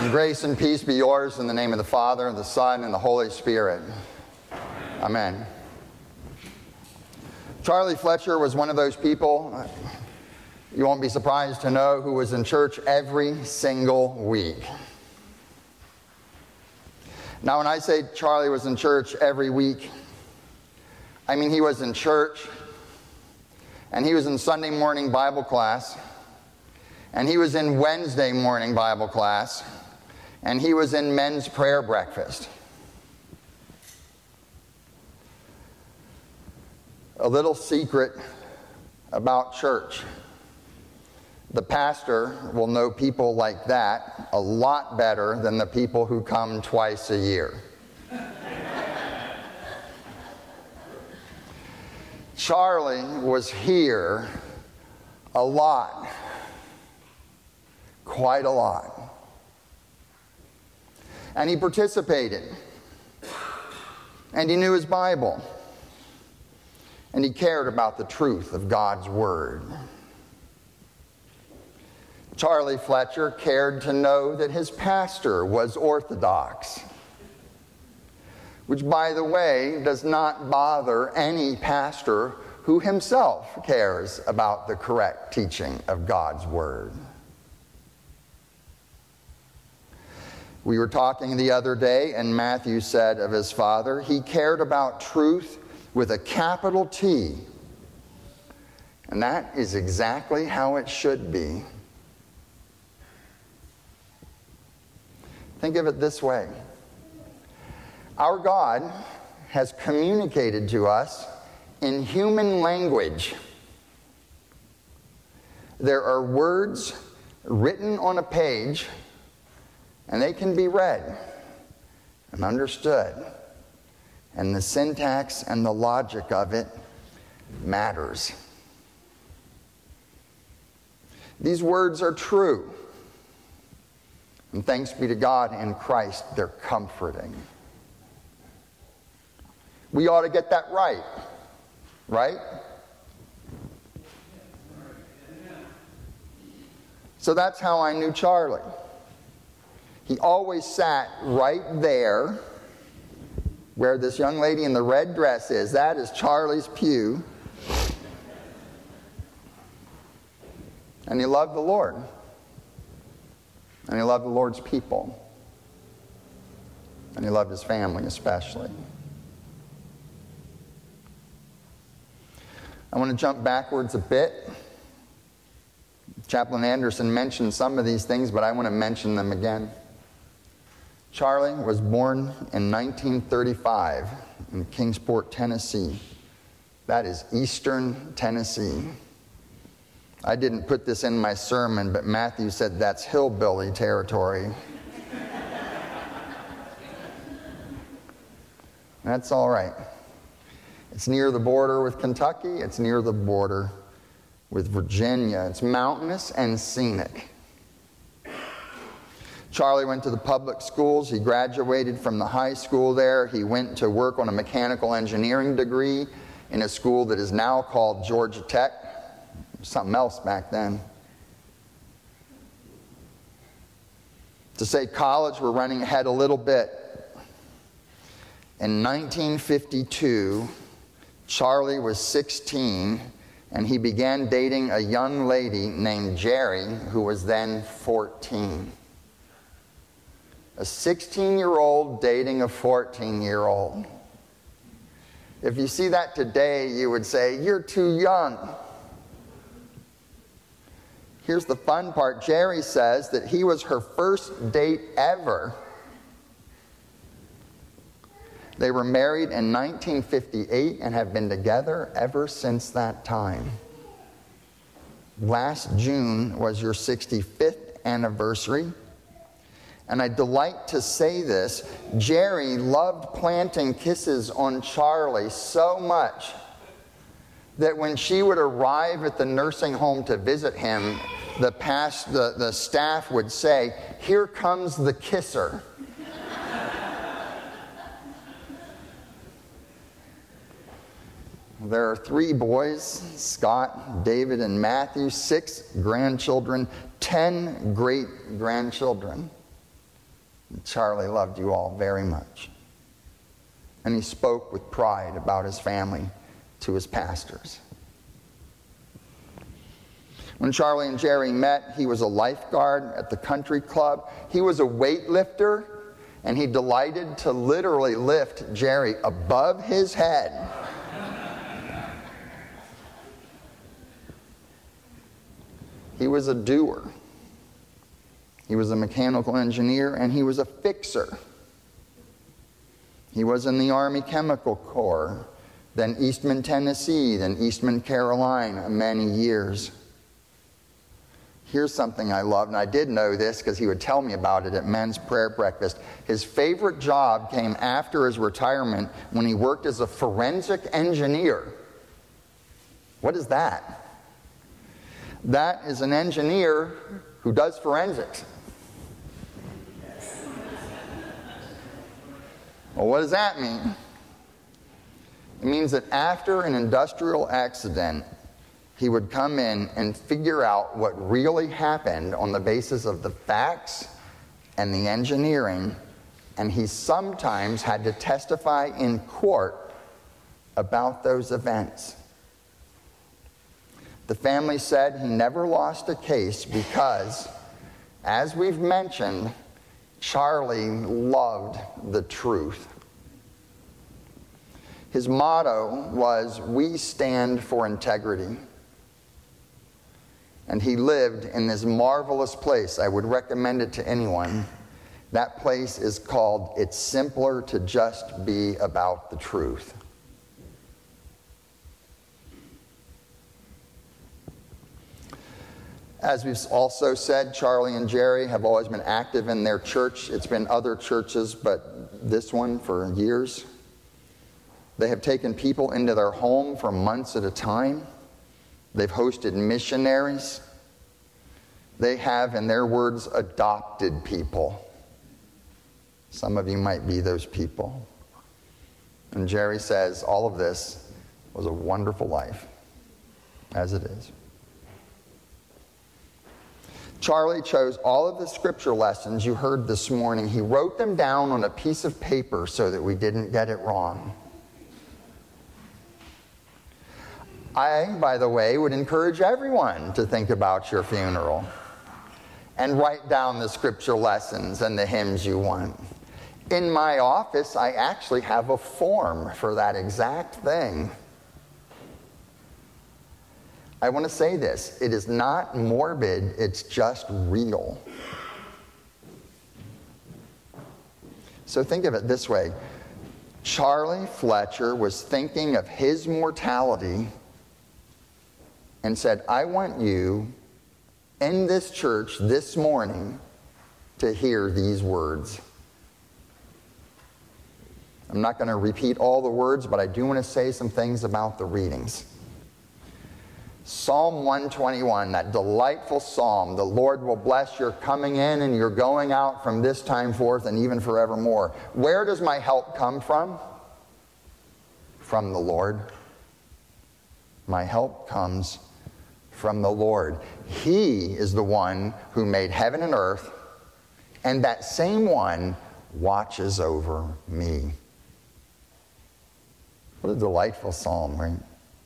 Grace and peace be yours in the name of the Father, and the Son, and the Holy Spirit. Amen. Charlie Fletcher was one of those people, you won't be surprised to know, who was in church every single week. Now, when I say Charlie was in church every week, I mean he was in church, and he was in Sunday morning Bible class, and he was in Wednesday morning Bible class, and he was in men's prayer breakfast. A little secret about church. The pastor will know people like that a lot better than the people who come twice a year. Charlie was here a lot. Quite a lot. And he participated. And he knew his Bible. And he cared about the truth of God's Word. Charlie Fletcher cared to know that his pastor was Orthodox. Which, by the way, does not bother any pastor who himself cares about the correct teaching of God's Word. We were talking the other day, and Matthew said of his father, he cared about truth with a capital T. And that is exactly how it should be. Think of it this way. Our God has communicated to us in human language. There are words written on a page, and they can be read and understood. And the syntax and the logic of it matters. These words are true. And thanks be to God in Christ, they're comforting. We ought to get that right. Right? So that's how I knew Charlie. He always sat right there where this young lady in the red dress is. That is Charlie's pew. And he loved the Lord. And he loved the Lord's people. And he loved his family especially. I want to jump backwards a bit. Chaplain Anderson mentioned some of these things, but I want to mention them again. Charlie was born in 1935 in Kingsport, Tennessee. That is eastern Tennessee. I didn't put this in my sermon, but Matthew said that's hillbilly territory. That's all right. It's near the border with Kentucky. It's near the border with Virginia. It's mountainous and scenic. Charlie went to the public schools. He graduated from the high school there. He went to work on a mechanical engineering degree in a school that is now called Georgia Tech. Something else back then. To say college, we're running ahead a little bit. In 1952, Charlie was 16, and he began dating a young lady named Jerry, who was then 14. A 16-year-old dating a 14-year-old. If you see that today, you would say, you're too young. Here's the fun part. Jerry says that he was her first date ever. They were married in 1958 and have been together ever since that time. Last June was your 65th anniversary. And I delight to say this, Jerry loved planting kisses on Charlie so much that when she would arrive at the nursing home to visit him, the staff would say, "Here comes the kisser." There are 3 boys, Scott, David, and Matthew, 6 grandchildren, 10 great-grandchildren. Charlie loved you all very much. And he spoke with pride about his family to his pastors. When Charlie and Jerry met, he was a lifeguard at the country club. He was a weightlifter, and he delighted to literally lift Jerry above his head. He was a doer. He was a mechanical engineer, and he was a fixer. He was in the Army Chemical Corps, then Eastman, Tennessee, then Eastman, Carolina, many years. Here's something I loved, and I did know this because he would tell me about it at men's prayer breakfast. His favorite job came after his retirement when he worked as a forensic engineer. What is that? That is an engineer who does forensics. Well, what does that mean? It means that after an industrial accident, he would come in and figure out what really happened on the basis of the facts and the engineering, and he sometimes had to testify in court about those events. The family said he never lost a case because, as we've mentioned, Charlie loved the truth. His motto was, "We stand for integrity." And he lived in this marvelous place. I would recommend it to anyone. That place is called It's Simpler to Just Be About the Truth. As we've also said, Charlie and Jerry have always been active in their church. It's been other churches, but this one for years. They have taken people into their home for months at a time. They've hosted missionaries. They have, in their words, adopted people. Some of you might be those people. And Jerry says all of this was a wonderful life, as it is. Charlie chose all of the scripture lessons you heard this morning. He wrote them down on a piece of paper so that we didn't get it wrong. I, by the way, would encourage everyone to think about your funeral and write down the scripture lessons and the hymns you want. In my office, I actually have a form for that exact thing. I want to say this. It is not morbid, it's just real. So think of it this way. Charlie Fletcher was thinking of his mortality and said, I want you in this church this morning to hear these words. I'm not going to repeat all the words, but I do want to say some things about the readings. Psalm 121, that delightful psalm, the Lord will bless your coming in and your going out from this time forth and even forevermore. Where does my help come from? From the Lord. My help comes from the Lord. He is the one who made heaven and earth, and that same one watches over me. What a delightful psalm, right?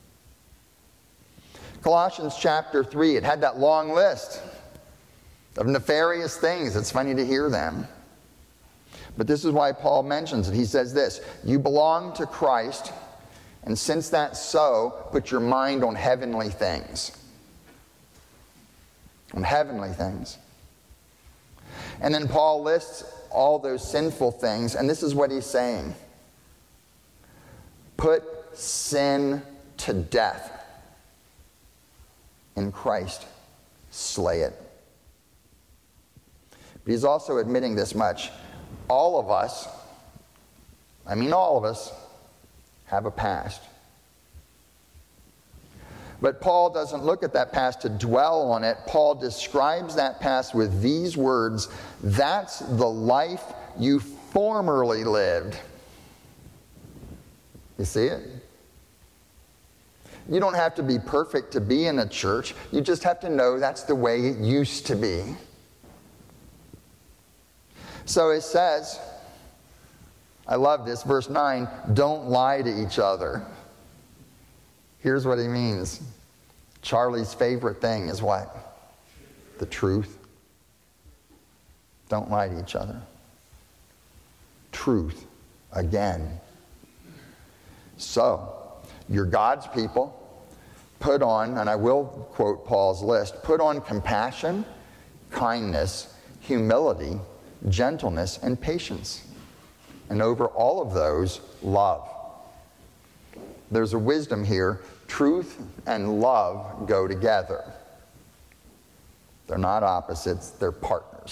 Colossians chapter 3, it had that long list of nefarious things. It's funny to hear them. But this is why Paul mentions it. He says this, you belong to Christ, and since that's so, put your mind on heavenly things. On heavenly things. And then Paul lists all those sinful things, and this is what he's saying. Put sin to death. In Christ, slay it. But he's also admitting this much. All of us, have a past. But Paul doesn't look at that past to dwell on it. Paul describes that past with these words, that's the life you formerly lived. You see it? You don't have to be perfect to be in a church. You just have to know that's the way it used to be. So it says, I love this, verse 9, don't lie to each other. Here's what he means. Charlie's favorite thing is what? The truth. Don't lie to each other. Truth, again. So, you're God's people. Put on, and I will quote Paul's list, put on compassion, kindness, humility, gentleness, and patience. And over all of those, love. There's a wisdom here. Truth and love go together. They're not opposites, they're partners.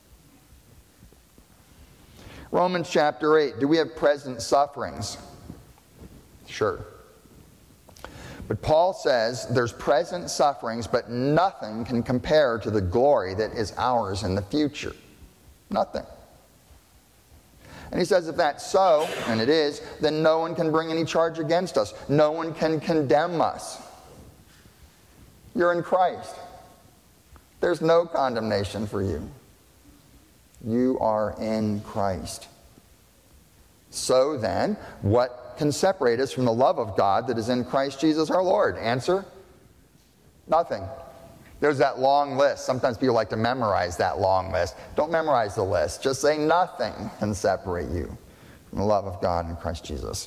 Romans chapter 8. Do we have present sufferings? Sure. But Paul says there's present sufferings, but nothing can compare to the glory that is ours in the future. Nothing. And he says if that's so, and it is, then no one can bring any charge against us. No one can condemn us. You're in Christ. There's no condemnation for you. You are in Christ. So then, what can separate us from the love of God that is in Christ Jesus our Lord? Answer, nothing. There's that long list. Sometimes people like to memorize that long list. Don't memorize the list. Just say nothing can separate you from the love of God in Christ Jesus.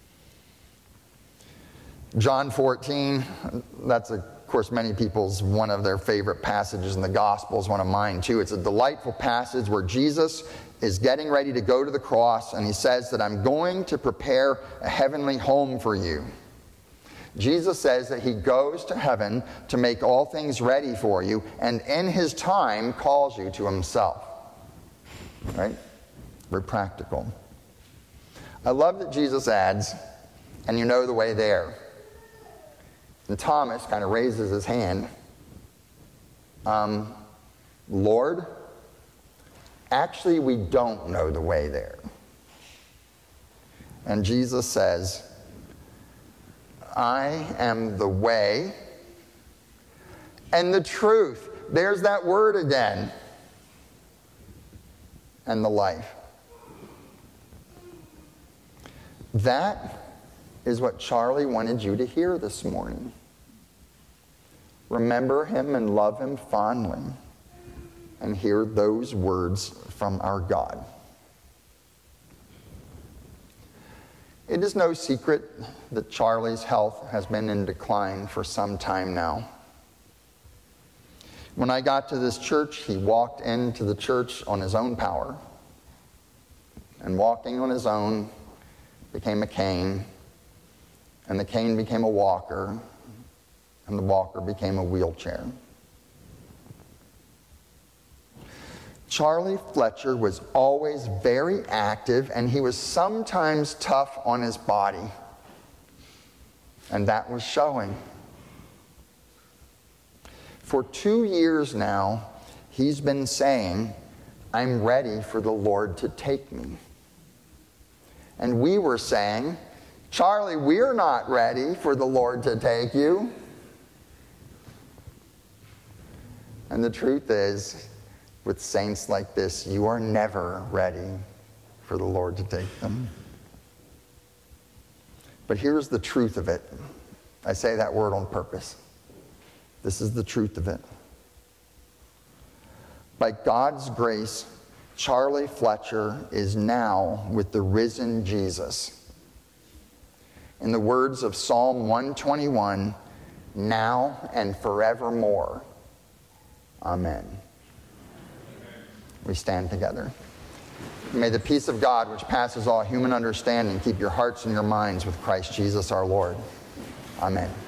John 14, that's of course many people's one of their favorite passages in the Gospels, one of mine too. It's a delightful passage where Jesus is getting ready to go to the cross, and he says that I'm going to prepare a heavenly home for you. Jesus says that he goes to heaven to make all things ready for you, and in his time calls you to himself. Right? We're practical. I love that Jesus adds, and you know the way there. And Thomas kind of raises his hand. Lord, actually we don't know the way there. And Jesus says, I am the way and the truth. There's that word again. And the life. That is what Charlie wanted you to hear this morning. Remember him and love him fondly, and hear those words from our God. It is no secret that Charlie's health has been in decline for some time now. When I got to this church, he walked into the church on his own power. And walking on his own became a cane. And the cane became a walker. And the walker became a wheelchair. Charlie Fletcher was always very active, and he was sometimes tough on his body. And that was showing. For 2 years now, he's been saying, I'm ready for the Lord to take me. And we were saying, Charlie, we're not ready for the Lord to take you. And the truth is, with saints like this, you are never ready for the Lord to take them. But here's the truth of it. I say that word on purpose. This is the truth of it. By God's grace, Charlie Fletcher is now with the risen Jesus. In the words of Psalm 121, now and forevermore. Amen. We stand together. May the peace of God, which passes all human understanding, keep your hearts and your minds with Christ Jesus our Lord. Amen.